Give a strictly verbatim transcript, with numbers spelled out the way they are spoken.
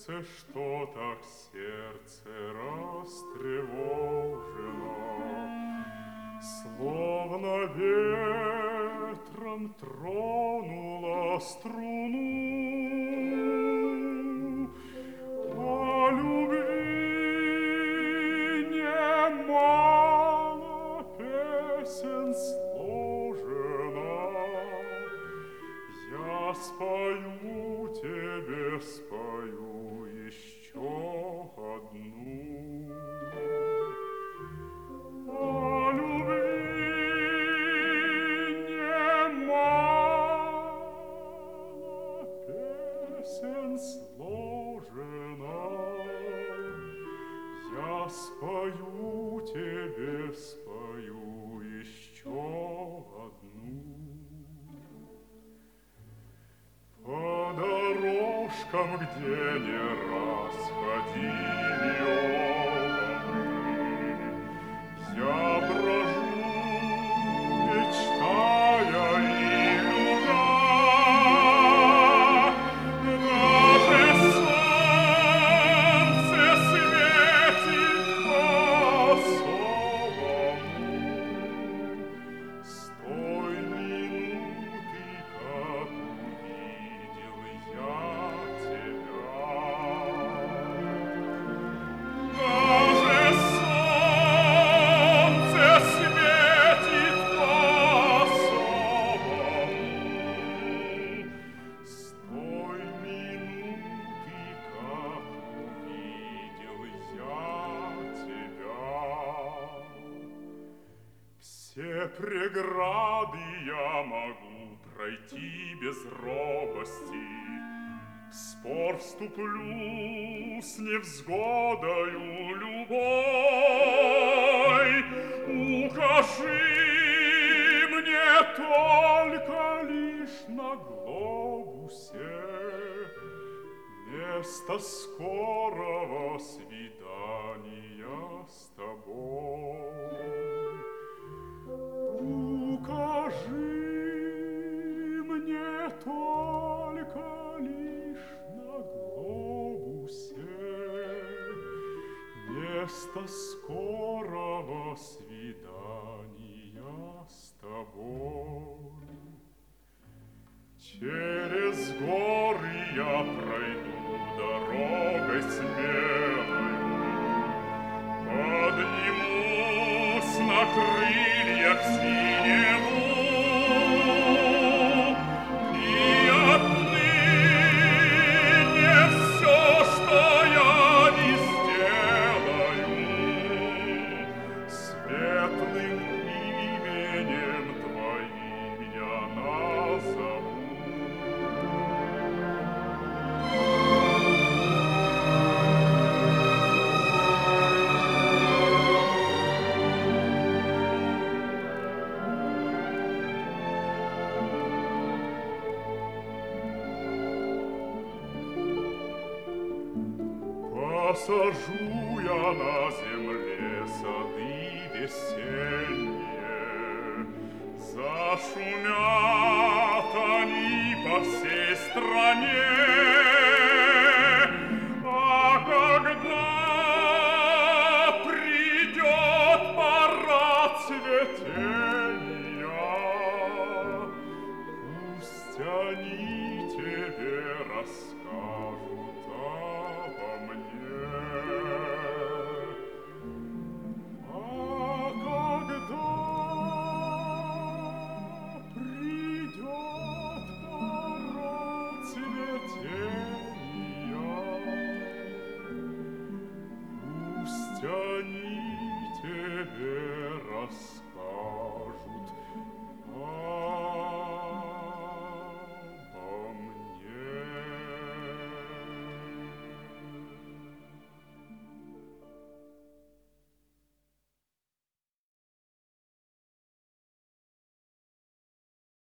сердце, что так сердце растревожено, словно ветром тронула струну. О любви немало песен сложено, я спою тебе, спою еще одну. О любви немало песен сложено, я спою тебе, спою еще одну. По дорожкам, где не раз ходили оба мы, я брожу, мечтая и любя. Даже солнце светит по-особому с той минуты, как увидел я тебя. Даже солнце светит по-особому с той минуты, как увидел я тебя. Все преграды я могу пройти без робости, в спор вступлю с невзгодою любой. Укажи мне только лишь на глобусе место скорого свидания с тобой. Укажи мне только лишь на глобусе место скорого свидания с тобой. Через горы я пройду дорогой смелой, поднимусь на крыльях синеву, и отныне все, что я не сделаю, светлым именем твоим я назову. Посажу я на земле сады весенние, зашумят они по всей стране. А когда придет пора цветения, пусть они тебе расскажут обо мне. А когда придет пора цветения, пусть они тебе расскажут